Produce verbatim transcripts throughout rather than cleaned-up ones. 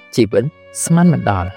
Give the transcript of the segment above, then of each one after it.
ជីវិតស្មានមិនដល់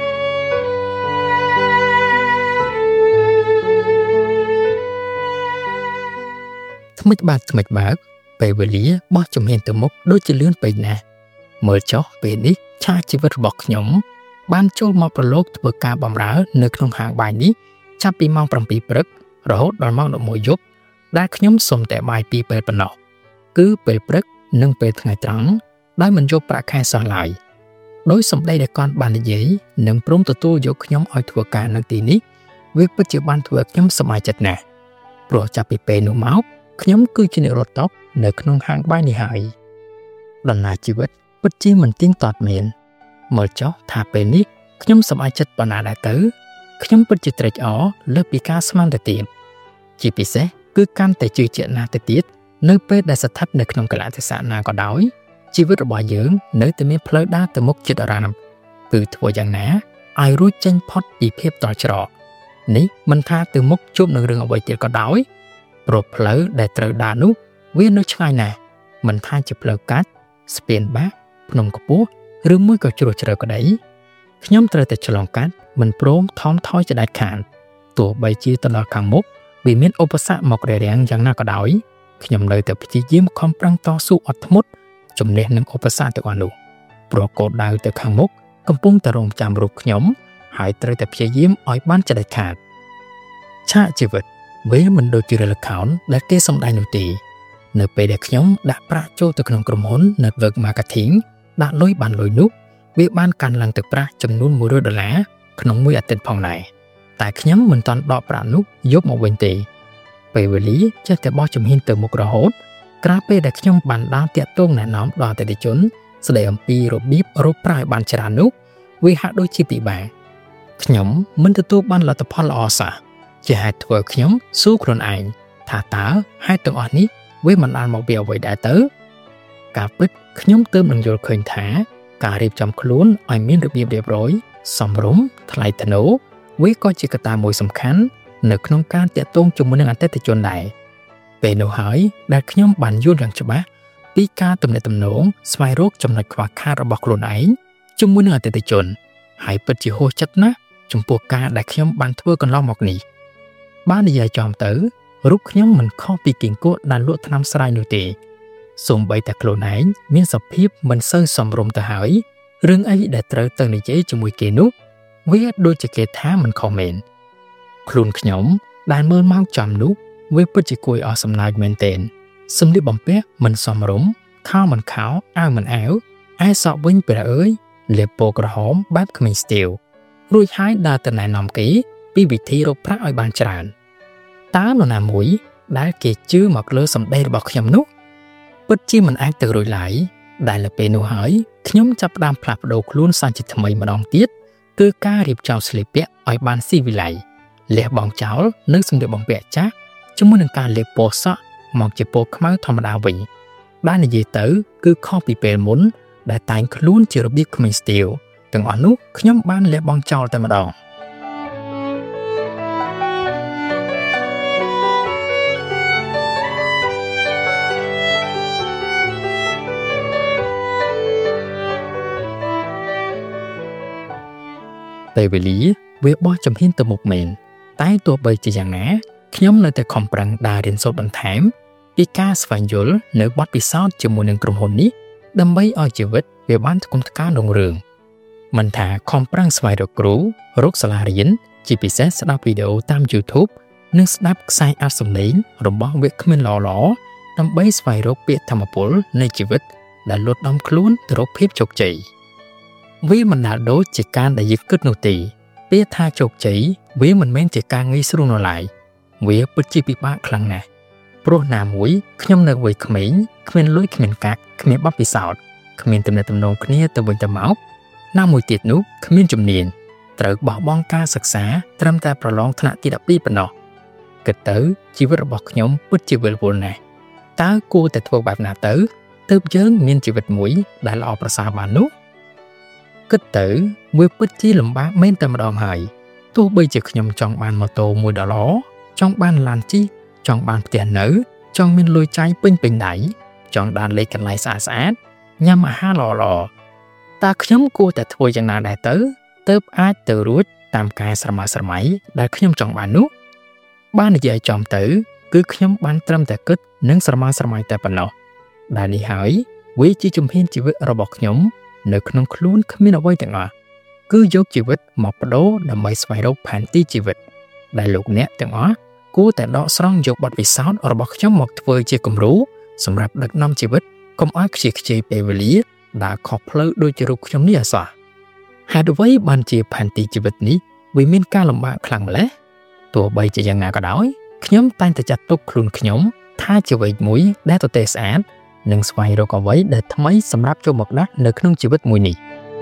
ថ្មិចបាទថ្មិចបើកពេលវេលាបោះជំហានទៅមុខដូចជាលឿនពេកណាស់មើលចុះពេលនេះឆាកជីវិតរបស់ខ្ញុំបានចូលមកប្រឡូកធ្វើការបម្រើនៅក្នុងហាងបាយនេះចាប់ពីម៉ោងប្រាំពីរព្រឹករហូតដល់ម៉ោងដប់មួយយប់ដែលខ្ញុំសុំតែបាយពីរពេលប៉ុណ្ណោះគឺពេលព្រឹកនិងពេលថ្ងៃត្រង់ដោយមិនយកប្រាក់ខែសោះឡើយដោយសម្ដីដែលគាត់បាននិយាយនិងព្រមទទួលយកខ្ញុំឲ្យធ្វើការនៅទីនេះវាពិតជាបានធ្វើឲ្យខ្ញុំសប្បាយចិត្តណាស់ព្រោះចាប់ពីពេលនោះមកខ្ញុំគឺជាអ្នករត់តុនៅក្នុងហាងបាយនេះហើយដំណើរជីវិតពិតជាមិនទៀងទាត់មែនមើលចុះថាពេលនេះខ្ញុំសប្បាយចិត្តប៉ុណ្ណាដែរទៅខ្ញុំពិតជាត្រេកអរលើសពីការស្មានទៅទៀតជាពិសេសគឺកាន់តែជឿជាក់ណាស់ទៅទៀតនៅពេលដែលស្ថិតនៅក្នុងកលៈទេសៈណាក៏ដោយជីវិតរបស់យើងនៅតែមានផ្លូវដើរទៅមុខចិត្តអារម្មណ៍គឺធ្វើយ៉ាងណាឲ្យរួចចេញផុតពីភាពតល់ច្រកនេះមិនថាទៅមុខជួបនឹងរឿងអ្វីទៀតក៏ដោយព្រោះផ្លូវដែលត្រូវដើរនោះវានៅឆ្ងាយណាស់មិនថាជាផ្លូវកាត់ស្ពានបាក់ភ្នំខ្ពស់ឬមួយក៏ជ្រោះជ្រៅក្តីខ្ញុំត្រូវតែឆ្លងកាត់មិនព្រមថមថយចដាច់ខានទោះបីជាទៅដល់ខាងមុខវាមានឧបសគ្គមករារាំងយ៉ាងណាក៏ដោយខ្ញុំនៅតែព្យាយាមខំប្រឹងតស៊ូអត់ធ្មត់ជំនះនឹងឧបសគ្គទាំងអស់នោះព្រោះគោលដៅទៅខាងមុខកំពុងតែរងចាំរូបខ្ញុំហើយត្រូវតែព្យាយាមឲ្យបានចដាច់ខាតឆាកជីវិតវាមិនដូចជារឿងល្ខោនដែលគេសម្ដែងនោះទេនៅពេលដែលខ្ញុំដាក់ប្រាក់ចូលទៅក្នុងក្រុមហ៊ុន Network Marketing ដាក់លុយបានលុយនោះវាបានកាន់ឡើងទៅប្រាក់ចំនួនមួយរយដុល្លារក្នុងមួយអាទិត្យផងដែរតែខ្ញុំមិនទាន់ដកប្រាក់នោះយកមកវិញទេពេលវេលាចេះតែបោះជំហានទៅមុខរហូតក្រោយពេលដែលខ្ញុំបានដើរតាក់ទងណែនាំដល់អតិថិជនស្ដីអំពីរបៀបរកប្រាក់ឲ្យបានច្រើននោះវាហាក់ដូចជាពិបាកខ្ញុំមិនទទួលបានលទ្ធផលល្អសោះជាហេតុធ្វើខ្ញុំសួរខ្លួនឯងថាតើហេតុទាំងអស់នេះវាមិនបានមកពីអ្វីដែរទៅការពិតខ្ញុំទើបនឹងយល់ឃើញថាការរៀបចំខ្លួនឲ្យមានរបៀបរៀបរយសមរម្យថ្លៃថ្នូរវាក៏ជាកត្តាមួយសំខាន់នៅក្នុងការតាក់ទងជាមួយនឹងអតិថិជនដែរពេលនោះហើយដែលខ្ញុំបានយល់យ៉ាងច្បាស់ពីការទំនាក់ទំនងស្វែងរកចំណុចខ្វះខាតរបស់ខ្លួនឯងជាមួយនឹងអតិថិជនហើយពិតជាហួសចិត្តណាស់ចំពោះការដែលខ្ញុំបានធ្វើកន្លងមកនេះបាននិយាយចំទៅរូបខ្ញុំមិនខុសពីគីង្គក់ដែលលក់ថ្នាំស្រែនោះទេសូម្បីតែខ្លួនឯងមានសភាពមិនសូវសមរម្យទៅហើយរឿងអីដែលត្រូវទៅនិយាយជាមួយគេនោះវាដូចជាគេថាមិនខុសមែនខ្លួនខ្ញុំដែលមើលមកចំនោះវាពិតជាគួរឲ្យអស់សំណើចមែនទែនសម្លៀកបំពាក់មិនសមរម្យខោមិនខោអាវមិនអាវឯសក់វិញព្រះអើយលាបពណ៌ក្រហមបែបក្មេងស្ទាវរួចហើយដើរទៅណែនាំគេពីវិធីរកប្រាក់ឲ្យបានច្រើនតើនរណាមួយដែលគេជឿមកលើសម្ដីរបស់ខ្ញុំនោះពិតជាមិនអាចទៅរួចឡើយដែលលើពេលនោះហើយខ្ញុំចាប់ផ្ដើមផ្លាស់ប្ដូរខ្លួនសាជាថ្មីម្ដងទៀតគឺការរៀបចំស្លៀកពាក់ឲ្យបានស៊ីវិល័យលះបង់ចោលនៅសម្លៀកបំពាក់ចាស់ជាមួយនឹងការលាបពណ៌សក់មកជាពណ៌ខ្មៅធម្មតាវិញដែលនិយាយទៅគឺខុសពីពេលមុនដែលតែងខ្លួនជារបៀបក្មេងស្ទាវទាំងអស់នោះខ្ញុំបានលះបង់ចោលតែម្ដងពេលវេលាវាបោះជំហានទៅមុខមែនតែទោះបីជាយ៉ាងណាខ្ញុំនៅតែខំប្រឹងដើររៀនសូត្របន្ថែមពីការស្វែងយល់នៅបទពិសោធន៍ជាមួយនឹងក្រុមហ៊ុននេះដើម្បីឲ្យជីវិតវាបានថ្កុំថ្កើងរុងរឿងមិនថាខំប្រឹងស្វែងរកគ្រូរកសាលារៀនជាពិសេសស្ដាប់វីដេអូតាម YouTube និងស្ដាប់ខ្សែអាតសម្លេងរបស់វាគ្មិនល្អៗដើម្បីស្វែងរកពាក្យធម្មពលនៃជីវិតដែលលត់ដំខ្លួនទៅរកភាពជោគជ័យវាមិនដែលដូចជាការដែលយើងគិតនោះទេពាក្យថាជោគជ័យវាមិនមែនជាការងាយស្រួលនោះឡើយវាពិតជាពិបាកខ្លាំងណាស់ព្រោះណាមួយខ្ញុំនៅវ័យក្មេងគ្មានលុយគ្មានកាក់គ្មានបទពិសោធន៍គ្មានទំនាក់ទំនងគ្នាទៅវិញទៅមកណាមួយទៀតនោះគ្មានជំនាញត្រូវបោះបង់ការសិក្សាត្រឹមតែប្រឡងថ្នាក់ទីដប់ពីរប៉ុណ្ណោះគិតទៅជីវិតរបស់ខ្ញុំពិតជាវិលវល់ណាស់តើគួរតែធ្វើបែបណាទៅទើបយើងមានជីវិតមួយដែលល្អប្រសើរបាននោះគិតទៅវាពិតជាលំបាកមែនតែម្ដងហើយទោះបីជាខ្ញុំចង់បានម៉ូតូមួយដ៏ល្អចង់បានឡានជិះចង់បានផ្ទះនៅចង់មានលុយចាយពេញពេញដៃចង់បានលេខកន្លែងស្អាតស្អាតញ៉ាំអាហារល្អល្អតើខ្ញុំគួរតែធ្វើយ៉ាងណាដែរទៅទើបអាចទៅរួចតាមការស្រមើស្រមៃដែលខ្ញុំចង់បាននោះបាននិយាយចំទៅគឺខ្ញុំបានត្រឹមតែគិតនិងស្រមើស្រមៃតែប៉ុណ្ណោះដែលនេះហើយវាជាជំហានជីវិតរបស់ខ្ញុំនៅក្នុងខ្លួនគ្មានអ្វីទាំងអស់គឺយកជីវិតមកបដូរដើម្បីស្វែងរកផែនទីជីវិតដែលលោកអ្នកទាំងអស់គួរតែដកស្រង់យកបទពិសោធន៍របស់ខ្ញុំមកធ្វើជាគំរូសម្រាប់ដឹកនាំជីវិតកុំឲ្យខ្ជិះខ្ជាយពេលវេលាដែលខុសផ្លូវដូចជារូបខ្ញុំនេះអសោះហេតុអ្វីបានជាផែនទីជីវិតនេះវាមានការលំបាកខ្លាំងម្ល៉េះទោះបីជាយ៉ាងណាក៏ដោយខ្ញុំតែងតែចាត់ទុកខ្លួនខ្ញុំថាជាវ័យមួយដែលទទេស្អាតនិងស្វែងរកអ្វីដែលថ្មីសម្រាប់ចូលមកដាក់នៅក្នុងជីវិតមួយនេះ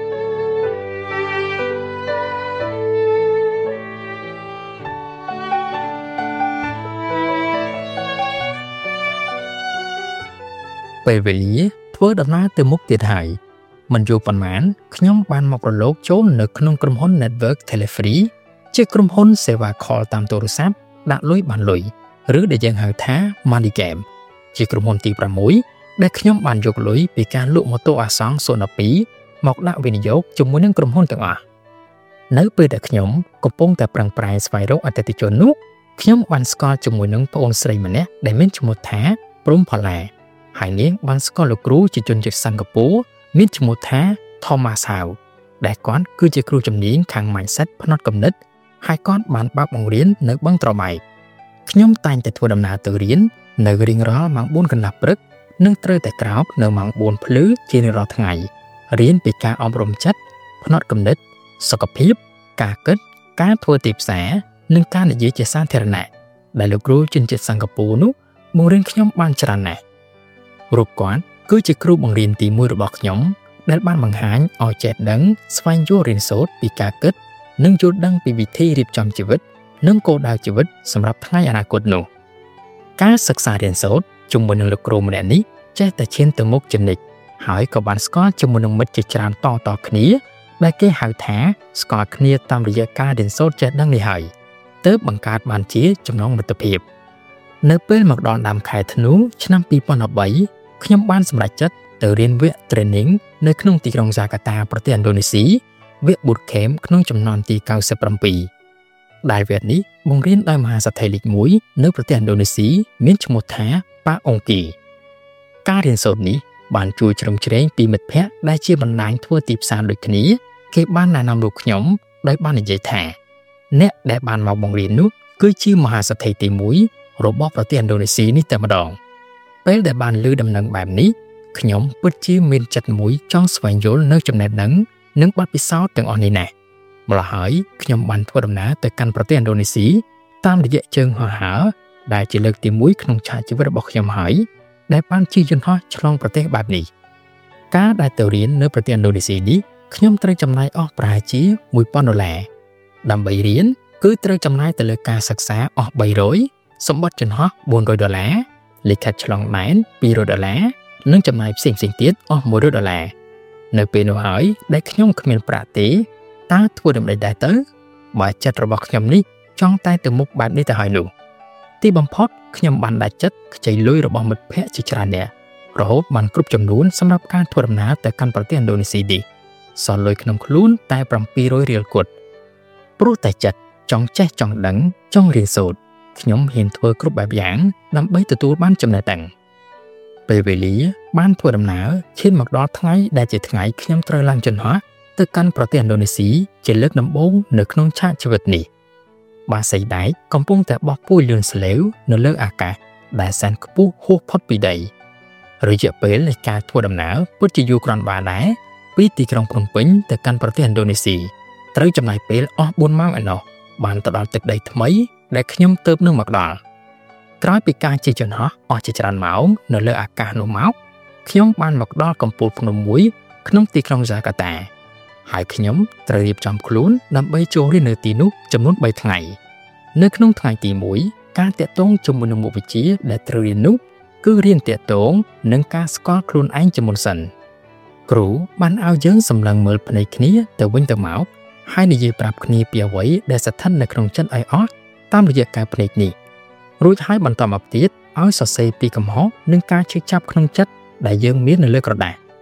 ពេលវេលាធ្វើដំណើរទៅមុខទៀតហើយមិនយូរប៉ុន្មានខ្ញុំបានមកប្រឡូកចូលនៅក្នុងក្រុមហ៊ុន Network Telefree ជាក្រុមហ៊ុនសេវា call តាមទូរស័ព្ទដាក់លុយបានលុយឬដែលយើងហៅថា Money Game ជាក្រុមហ៊ុនទី6ដែលខ្ញុំបានយកលុយពីការលក់ម៉ូតូអាសង់ Sona ពីរមកដាក់វិនិយោគជាមួយនឹងក្រុមហ៊ុនទាំងអស់នៅពេលដែលខ្ញុំកំពុងតែប្រឹងប្រែងស្វែងរកអតិថិជននោះខ្ញុំបានស្គាល់ជាមួយនឹងប្អូនស្រីម្នាក់ដែលមានឈ្មោះថាព្រំផល្លាហើយនាងបានស្គាល់លោកគ្រូជាជនជាតិសិង្ហបុរីមានឈ្មោះថា Thomas Howe ដែលគាត់គឺជាគ្រូជំនាញខាង mindset ផ្នត់គំនិតហើយគាត់បានបើកបង្រៀននៅបឹងត្របែកខ្ញុំតែងតែធ្វើដំណើរទៅរៀននៅរៀងរាល់ម៉ោងបួនកន្លះព្រឹកនិងត្រូវតែក្រោកនៅម៉ោងបួនភ្លឺជារៀងរាល់ថ្ងៃរៀនពីការអប់រំចិត្តផ្នត់គំនិតសុខភាពការគិតការធ្វើទីផ្សារនិងការនិយាយជាសាធារណៈដែលលោកគ្រូជនជាតិសិង្ហបុរីនោះបង្រៀនខ្ញុំបានច្រើនណាស់រូបគាត់គឺជាគ្រូបង្រៀនទីមួយរបស់ខ្ញុំដែលបានបង្ហាញឲ្យចេះដឹងស្វែងយល់រៀនសូត្រពីការគិតនិងយល់ដឹងពីវិធីរៀបចំជីវិតនិងគោលដៅជីវិតសម្រាប់ថ្ងៃអនាគតនោះការសិក្សារៀនសូត្រជាមួយនឹងលោកគ្រូម្នាក់នេះចេះតែឈានទៅមុខជានិច្ចហើយក៏បានស្គាល់ជាមួយនឹងមិត្តជាច្រើនតៗគ្នាដែលគេហៅថាស្គាល់គ្នាតាមរយៈការរៀនសូត្រចេះដឹងនេះហើយទើបបង្កើតបានជាចំណងមិត្តភាពនៅពេលមកដល់ដើមខែធ្នូឆ្នាំពីរពាន់ដប់បីខ្ញុំបានសម្រេចចិត្តទៅរៀនវគ្គ training នៅក្នុងទីក្រុងហ្សាកាតាប្រទេសឥណ្ឌូនេស៊ីវគ្គ boot camp ក្នុងចំនួនទីកៅសិបប្រាំពីរដែលវគ្គនេះបង្រៀនដោយមហាសេដ្ឋីលេខមួយនៅប្រទេសឥណ្ឌូនេស៊ីមានឈ្មោះថាប៉ាអុងគីការរៀនសូត្រនេះបានជួយជ្រោមជ្រែងពីមិត្តភ័ក្តិដែលជាបណ្ដាញធ្វើទីផ្សារដូចគ្នាគេបានណែនាំលោកខ្ញុំដោយបាននិយាយថាអ្នកដែលបានមកបង្រៀននោះគឺជាមហាសេដ្ឋីទីមួយរបស់ប្រទេសឥណ្ឌូនេស៊ីនេះតែម្ដងពេលដែលបានឮដំណឹងបែបនេះខ្ញុំពិតជាមានចិត្តមួយចង់ស្វែងយល់នៅចំណេះដឹងនិងបទពិសោធន៍ទាំងអស់នេះណាស់ម្ល៉េះហើយខ្ញុំបានធ្វើដំណើរទៅកាន់ប្រទេសឥណ្ឌូនេស៊ីតាមរយៈជើងហោះហើរដែលជាលើកទីមួយក្នុងឆាកជីវិតរបស់ខ្ញុំហើយដែលបានជិះយន្តហោះឆ្លងប្រទេសបែបនេះការដែលទៅរៀននៅប្រទេសឥណ្ឌូនេស៊ីនេះខ្ញុំត្រូវចំណាយអស់ប្រហែលជាមួយពាន់ដុល្លារដើម្បីរៀនគឺត្រូវចំណាយទៅលើការសិក្សាអស់បីរយសម្បត្តិយន្តហោះបួនរយដុល្លារលិខិតឆ្លងដែនពីររយដុល្លារនិងចំណាយផ្សេងៗទៀតអស់មួយរយដុល្លារនៅពេលនោះហើយដែលខ្ញុំគ្មានប្រាក់ទេតើធ្វើដំណេចដែរទៅបើចិត្តរបស់ខ្ញុំនេះចង់តែទៅមុខបែបនេះទៅហើយនោះទីបំផុតខ្ញុំបានដាច់ចិត្តខ្ចីលុយរបស់មិត្តភ័ក្តិជាច្រើននាក់រហូតបានគ្រប់ចំនួនសម្រាប់ការធ្វើដំណើរទៅកាន់ប្រទេសឥណ្ឌូនេស៊ីនេះសល់លុយក្នុងខ្លួនតែប្រាំពីររយរៀលគត់ព្រោះតែចិត្តចង់ចេះចង់ដឹងចង់រៀនសូត្រខ្ញុំហ៊ានធ្វើគ្រប់បែបយ៉ាងដើម្បីទទួលបានចំណេះដឹងពេលវេលាបានធ្វើដំណើរឈានមកដល់ថ្ងៃដែលជាថ្ងៃខ្ញុំត្រូវឡើងយន្តហោះទៅកាន់ប្រទេសឥណ្ឌូនេស៊ីជាលើកដំបូងនៅក្នុងឆាកជីវិតនេះបាសីដែកកំពុងតែបោះពុយលឿនស្លេវនៅលើអាកាសដែលសែនខ្ពស់ហួសផុតពីដីរយៈពេលនៃការធ្វើដំណើរពិតជាយូរគ្រាន់បើដែរពីទីក្រុងភ្នំពេញទៅកាន់ប្រទេសឥណ្ឌូនេស៊ីត្រូវចំណាយពេលអស់បួនម៉ោងឯណោះបានទៅដល់ទឹកដីថ្មីដែលខ្ញុំទើបនឹងមកដល់ក្រោយពីការជិះយន្តហោះអស់ជាច្រើនម៉ោងនៅលើអាកាសនោះមកខ្ញុំបានមកដល់កំពូលភ្នំមួយក្នុងទីក្រុងហ្សាកាតាហើយខ្ញុំត្រូវរៀបចំខ្លួនដើម្បីចូលរៀននៅទីនោះចំនួនបីថ្ងៃនៅក្នុងថ្ងៃទីមួយការតាក់ទងជាមួយនឹងមុខវិជ្ជាដែលត្រូវរៀននោះគឺរៀនតាក់ទងនឹងការស្គាល់ខ្លួនឯងជាមុនសិនគ្រូបានឲ្យយើងសម្លឹងមើលភ្នែកគ្នាទៅវិញទៅមកហើយនិយាយប្រាប់គ្នាពីអ្វីដែលស្ថិតនៅក្នុងចិត្តឲ្យអស់តាមរយៈការភ្នែកនេះរួចហើយបន្តមកទៀតឲ្យសរសេរពីកំហុសនិងការឈឺចាប់ក្នុងចិត្តដែលយើងមាននៅលើក្រដាស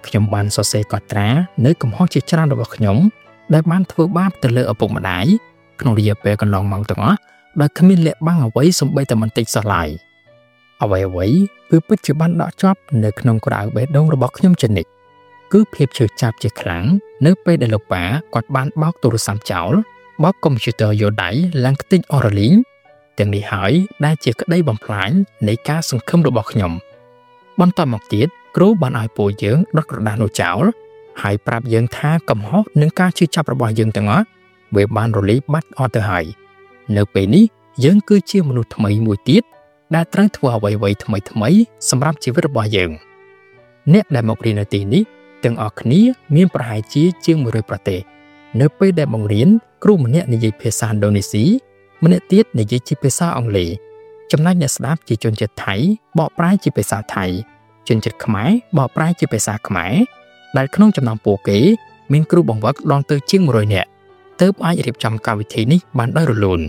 ខ្ញុំបានសរសេរកត់ត្រានៅកំហុសជាច្រើនរបស់ខ្ញុំដែលបានធ្វើបាបទៅលើឪពុកម្ដាយក្នុងរយៈពេលកន្លងមកទាំងអស់ដោយគ្មានលាក់បាំងអ្វីសូម្បីតែបន្តិចសោះឡើយអ្វីអ្វីគឺពិតជាបានដកជាប់នៅក្នុងក្រៅបេះដូងរបស់ខ្ញុំជានិច្ចគឺភាពឈឺចាប់ជាខ្លាំងនៅពេលដែលលោកប៉ាគាត់បានបោកទូរស័ព្ទចោលបោកកុំព្យូទ័រយោដៃឡើងខ្ទេចអរលីងទាំងនេះហើយដែលជាក្តីបំផ្លាញនៃការសង្ឃឹមរបស់ខ្ញុំបន្តមកទៀតគ្រូបានឲ្យពួកយើងដុតក្រដាសនោះចោលហើយប្រាប់យើងថាកំហុសនឹងការជឿចាប់របស់យើងទាំងអស់វាបានរលាយបាត់អស់ទៅហើយនៅពេលនេះយើងគឺជាមនុស្សថ្មីមួយទៀតដែលត្រូវធ្វើអ្វីៗថ្មីថ្មីសម្រាប់ជីវិតរបស់យើងអ្នកដែលមករៀននៅទីនេះទាំងអស់គ្នាមានប្រហែលជាជាងមួយរយប្រទេសនៅពេលដែលបង្រៀនគ្រូម្នាក់និយាយភាសាឥណ្ឌូនេស៊ីម្នាក់ទៀតនិយាយជាភាសាអង់គ្លេសចំណែកអ្នកស្ដាប់ជាជនជាតិថៃបកប្រែជាភាសាថៃជនជាតិខ្មែរបកប្រែជាភាសាខ្មែរដែលក្នុងចំណោមពួកគេមានគ្រូបង្វឹកដល់ទៅជាងមួយរយនាក់ទើបអាចរៀបចំកម្មវិធីនេះបានដោយរលូន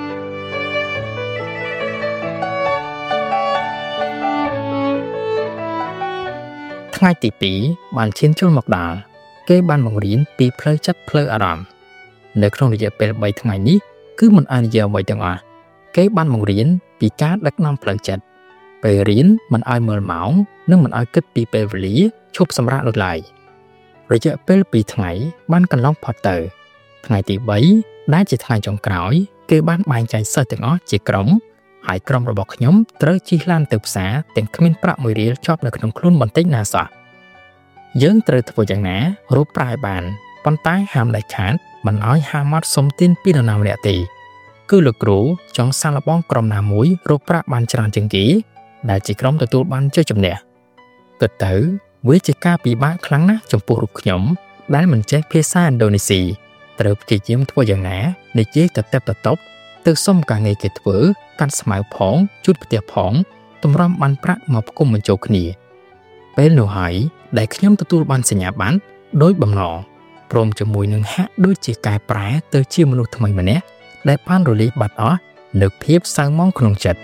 ថ្ងៃទីពីរបានឈានចូលមកដល់គេបានបង្រៀនពីផ្លូវចិត្តផ្លូវអារម្មណ៍នៅក្នុងរយៈពេលបីថ្ងៃនេះគឺមិនអនុញ្ញាតអ្វីទាំងអស់គេបានបង្រៀនពីការដឹកនាំផ្លូវចិត្តពេលរៀនមិនឲ្យមើលម៉ោងនិងមិនឲ្យគិតពីពេលវេលាឈប់សម្រាកនោះឡើយរយៈពេលពីរថ្ងៃបានកន្លងផុតទៅថ្ងៃទីបីដែលជាថ្ងៃចុងក្រោយគេបានបែងចែកសិស្សទាំងអស់ជាក្រុមហើយក្រុមរបស់ខ្ញុំត្រូវជិះឡានទៅផ្សារទាំងគ្មានប្រាក់មួយរៀលជាប់នៅក្នុងខ្លួនបន្តិចណាសោះយើងត្រូវធ្វើយ៉ាងណារកប្រាក់ឲ្យបានប៉ុន្តែហាមដាច់ខាតមិនឲ្យហាមាត់សុំទានពីនរណាម្នាក់ទេគឺលោកគ្រូចង់សាកល្បងក្រុមណាមួយរកប្រាក់បានច្រើនជាងគេដែលជាក្រុមទទួលបានជ័យជំនះគិតទៅវាជាការពិបាកខ្លាំងណាស់ចំពោះរូបខ្ញុំដែលមិនចេះភាសាឥណ្ឌូនេស៊ីត្រូវព្យាយាមធ្វើយ៉ាងណានិយាយទៅតែបតបទៅសុំការងារគេធ្វើកាត់ស្មៅផងជូតផ្ទះផងតម្រាំបានប្រាក់មកផ្គុំបញ្ចូលគ្នាពេលនោះហើយដែលខ្ញុំទទួលបានសញ្ញាបត្រដោយបំណងព្រមជាមួយនឹងហាក់ដូចជាកែប្រែទៅជាមនុស្សថ្មីម្នាក់ដែលបានរលាយបាត់អស់នៅភាពសៅហ្មងក្នុងចិត្ត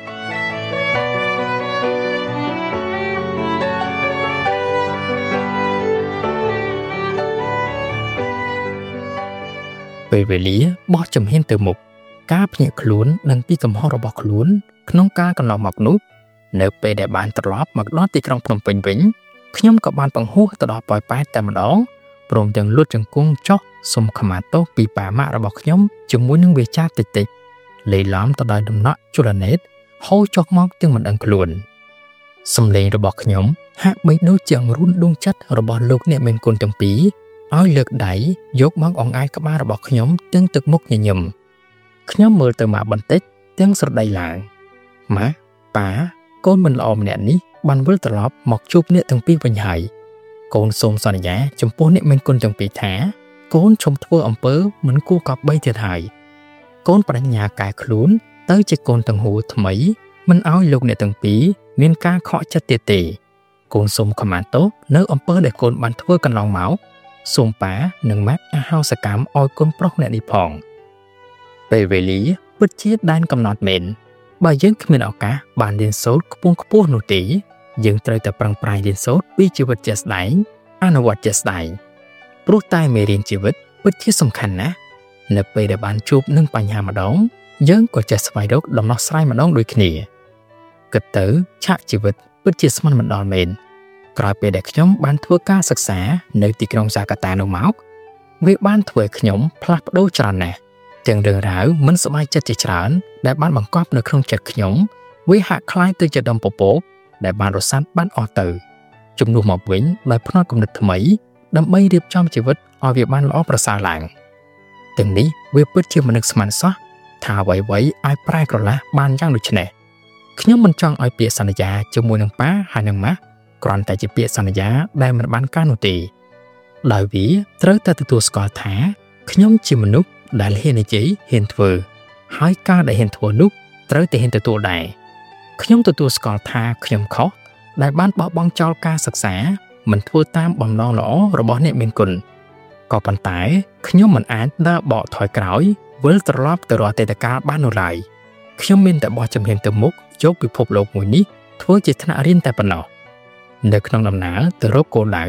ពេលវេលាបោះជំហានទៅមុខការភ្ញាក់ខ្លួននឹងពីកំហុសរបស់ខ្លួនក្នុងការកន្លងមកនោះនៅពេលដែលបានត្រឡប់មកដល់ទីក្រុងភ្នំពេញវិញខ្ញុំក៏បានបង្ហោះទៅដល់ប៉ោយប៉ែតតែម្ដងព្រមទាំងលួចជង្គង់ចុះសុំខមាទោសពីប៉ាម៉ាក់របស់ខ្ញុំជាមួយនឹងវាចាតិចតិចលេីឡំទៅដោយដំណក់ជលនេតហូរចុះមកទាំងមិនដឹងខ្លួនសំឡេងរបស់ខ្ញុំហាក់បីដូចជាអង្រួនដួងចិត្តរបស់លោកអ្នកមានគុណទាំងពីរឲ្យលើកដៃយកមកអង្អាយក្បាលរបស់ខ្ញុំទាំងទឹកមុខញញឹមខ្ញុំមើលទៅម៉ាក់បន្តិចទាំងស្រដីឡើងម៉ាក់ប៉ាកូនមិនល្អម្នាក់នេះបានវិលត្រឡប់មកជួបអ្នកទាំងពីរវិញហើយកូនសូមសន្យាចំពោះអ្នកមានគុណទាំងពីរថាកូនឈុំធ្វើអំពើមិនគួរកប់បីទៀតហើយកូនបដិញ្ញាកែខ្លួនទៅជាកូនទាំងហួរថ្មីមិនឲ្យលោកអ្នកទាំងពីរមានការខកចិត្តទៀតទេកូនសូមខមាទោសនៅអំពើដែលកូនបានធ្វើកន្លងមកសូមប៉ានិងម៉ាក់អហោសកម្មឲ្យកូនប្រុសអ្នកនេះផងពេលវេលាពិតជាដែនកំណត់មែនបើយើងគ្មានឱកាសបានរៀនសូត្រខ្ពង់ខ្ពស់នោះទេយើងត្រូវតែប្រឹងប្រែងរៀនសូត្រពីជីវិតជាក់ស្ដែងអនុវត្តជាក់ស្ដែងព្រោះតែមេរៀនជីវិតពិតជាសំខាន់ណាស់នៅពេលដែលបានជួបនឹងបញ្ហាម្ដងយើងក៏ចេះស្វែងរកដំណោះស្រាយម្ដងដូចគ្នាគិតទៅឆាកជីវិតពិតជាស្មានមិនដល់មែនក្រោយពេលដែលខ្ញុំបានធ្វើការសិក្សានៅទីក្រុងហ្សាកាតានោះមកវាបានធ្វើឲ្យខ្ញុំផ្លាស់ប្ដូរច្រើនណាស់ទាំងរឿងរ៉ាវមិនសប្បាយចិត្តជាច្រើនដែលបានបង្កប់នៅក្នុងចិត្តខ្ញុំវាហាក់คล้ายទៅជាដុំពពកដែលបានរសាត់បានអស់ទៅជំនួសមកវិញដោយផ្នត់គំនិតថ្មីដើម្បីរៀបចំជីវិតឲ្យវាបានល្អប្រសើរឡើងទាំងនេះវាពិតជាមិននឹកស្មានសោះថាអ្វីៗឲ្យប្រែក្រឡាស់បានយ៉ាងដូចនេះខ្ញុំមិនចង់ឲ្យពាក្យសន្យាជាមួយនឹងប៉ាហើយនឹងម៉ាក់គ្រាន់តែជាពាក្យសន្យាដែលមិនបានការនោះទេដោយវាត្រូវតែទទួលស្គាល់ថាខ្ញុំជាមនុស្សដែលហ៊ាននិយាយហ៊ានធ្វើហើយការដែលហ៊ានធ្វើនោះត្រូវតែហ៊ានទទួលដែរខ្ញុំទទួលស្គាល់ថាខ្ញុំខុសដែលបានបោះបង់ចោលការសិក្សាមិនធ្វើតាមបំណងល្អរបស់អ្នកមានគុណក៏ប៉ុន្តែខ្ញុំមិនអាចដើរបកថយក្រោយវិលត្រឡប់ទៅរកអតីតកាលបាននោះឡើយខ្ញុំមានតែបោះជំហានទៅមុខយកពិភពលោកមួយនេះធ្វើជាថ្នាក់រៀនតែប៉ុណ្ណោះនៅក្នុងដំណើរទៅរកគោលដៅ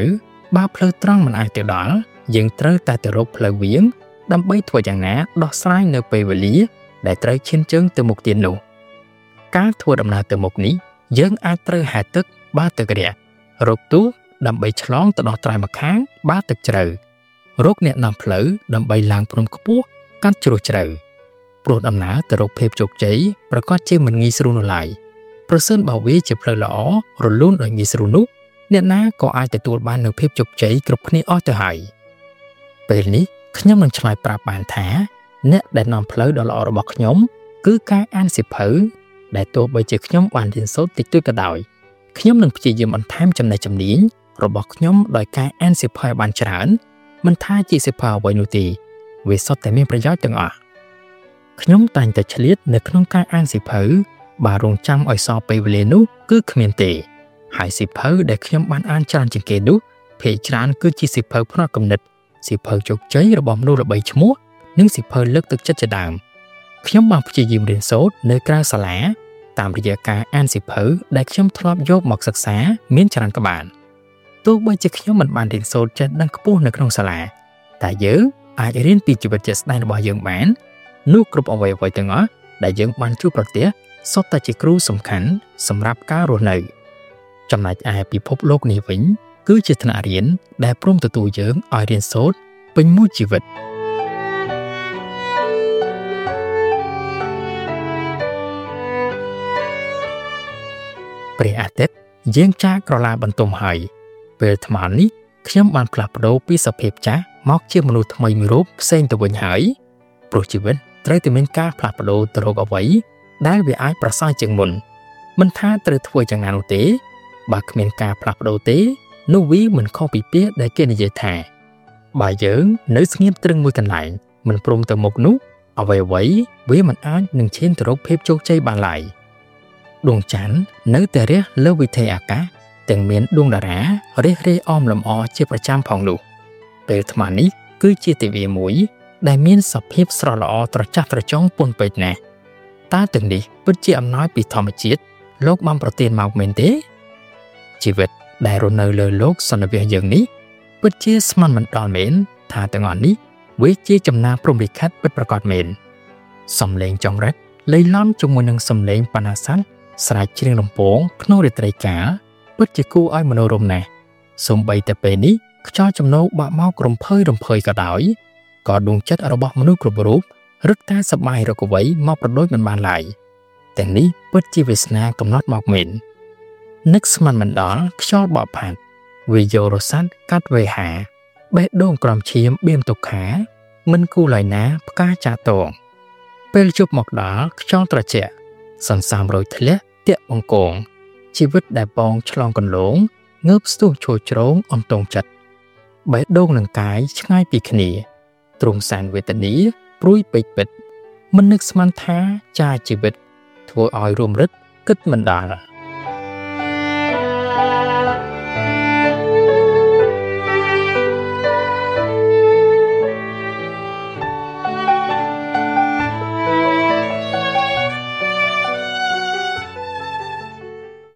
បើផ្លូវត្រង់មិនអាចទៅដល់យើងត្រូវតែទៅរកផ្លូវវាងដើម្បីធ្វើយ៉ាងណាដោះស្រាយនៅពេលវេលាដែលត្រូវឈានជើងទៅមុខទៀតនោះការធ្វើដំណើរទៅមុខនេះយើងអាចត្រូវហែលទឹកបើទឹករះរកទូដើម្បីឆ្លងទៅដល់ត្រៃម្ខាងបើទឹកជ្រៅរកអ្នកនាំផ្លូវដើម្បីឡើងព្រំខ្ពស់កាត់ជ្រោះជ្រៅព្រោះដំណើរទៅរកភាពជោគជ័យប្រកាសជាមិនងាយស្រួលនោះឡើយប្រសិនបើវាជាផ្លូវល្អរលូនដោយងាយស្រួលនោះអ្នកណាក៏អាចទទួលបាននូវភាពជោគជ័យគ្រប់គ្នាអស់ទៅហើយពេលនេះខ្ញុំនឹងឆ្លើយប្រាប់បានថាអ្នកដែលនាំផ្លូវដ៏ល្អរបស់ខ្ញុំគឺការអានសៀវភៅដែលទោះបីជាខ្ញុំបានរៀនសូត្រតិចតួចក៏ដោយខ្ញុំនឹងព្យាយាមបន្ថែមចំណេះជំនាញរបស់ខ្ញុំដោយការអានសៀវភៅឲ្យបានច្រើនមិនថាជាសៀវភៅអ្វីនោះទេវាសុទ្ធតែមានប្រយោជន៍ទាំងអស់ខ្ញុំតែងតែឆ្លៀតនៅក្នុងការអានសៀវភៅបើរងចាំឲ្យសល់ពេលវេលានោះគឺគ្មានទេហើយសៀវភៅដែលខ្ញុំបានអានច្រើនជាងគេនោះភាគច្រើនគឺជាសៀវភៅផ្នែកគំនិតសៀវភៅជោគជ័យរបស់មនុស្សល្បីឈ្មោះនិងសៀវភៅលើកទឹកចិត្តជាដើមខ្ញុំបានព្យាយាមរៀនសូត្រនៅក្រៅសាលាតាមរយៈការអានសៀវភៅដែលខ្ញុំធ្លាប់យកមកសិក្សាមានច្រើនក្បាលទោះបីជាខ្ញុំមិនបានរៀនសូត្រចេះដឹងខ្ពស់នៅក្នុងសាលាតែយើងអាចរៀនពីជីវិតជាក់ស្ដែងរបស់យើងបាននោះគ្រប់អ្វីៗទាំងអស់ដែលយើងបានជួបប្រទះសុទ្ធតែជាគ្រូសំខាន់សម្រាប់ការរស់នៅចំណែកឯពិភពលោកនេះវិញគឺជាថ្នាក់រៀនដែលព្រមទទួលយើងឲ្យរៀនសូត្រពេញមួយជីវិតព្រះអាទិត្យយាងចាកក្រឡាបន្ទំហើយពេលថ្មនេះខ្ញុំបានផ្លាស់ប្ដូរពីសភាពចាស់មកជាមនុស្សថ្មីមួយរូបផ្សេងទៅវិញហើយព្រោះជីវិតត្រូវតែមានការផ្លាស់ប្ដូរទៅរកអ្វីដែលវាអាចប្រសើរជាងមុនមិនថាត្រូវធ្វើយ៉ាងណានោះទេបើគ្មានការផ្លាស់ប្ដូរទេនោះវាមិនខុសពីពាក្យដែលគេនិយាយថាបើយើងនៅស្ងៀមត្រឹងមួយកន្លែងមិនព្រមទៅមុខនោះអ្វីអ្វីវាមិនអាចនឹងឈានទៅរកភាពជោគជ័យបានឡើយដួងច័ន្ទនៅតែរះលើវិថីអាកាសទាំងមានដួងតារារះរេអមលំអជាប្រចាំផងនោះពេលថ្មនេះគឺជាទិវាមួយដែលមានសភាពស្រស់ល្អត្រចះត្រចង់ពន់ពេកណាស់តើទាំងនេះពិតជាអំណោយពីធម្មជាតិលោកបានប្រទានមកមែនទេជីវិតដែលរស់នៅលើโลกសន្និវាសយើងនេះពិតជាស្មានមិនដល់មែនថាទាំងអស់នេះវាជាចំណាព្រំលិខិតពិតប្រាកដមែនសំឡេងចង្រិតលៃឡំជាមួយនឹងសំឡេងបណ្ណាសាទស្រែកច្រៀងរំពងក្នុងរាត្រីកាលពិតជាគួរឲ្យមនោរម្យណាស់សូម្បីតែពេលនេះខ្យល់ជំនោរបាក់មករំភើយរំភើយក៏ដោយក៏ដួងចិត្តរបស់មនុស្សគ្រប់រូបរឹតតែសប្បាយរកអ្វីមកប្រដូចមិនបានឡើយទាំងនេះពិតជាវាសនាកំណត់មកមែននឹកស្មានមិនដល់ខ្យល់បក់ផាត់វាយករសាត់កាត់វេហាបេះដូងក្រំឈាមបៀមទុក្ខាមិនគូឡើយណាផ្កាចាតងពេលជប់មកដល់ខ្យល់ត្រជាក់សន្សាមរយធ្លាក់តាក់បង្កងជីវិតដែលបងឆ្លងកន្លងងើបស្ទុះឈរជ្រងអន្តងចិត្តបេះដូងនឹងកាយឆ្ងាយពីគ្នាទ្រង់សែនវេទនាព្រួយពេកពិតមិននឹកស្មានថាចាជីវិតធ្វើឲ្យរួមរិទ្ធគិតមិនដល់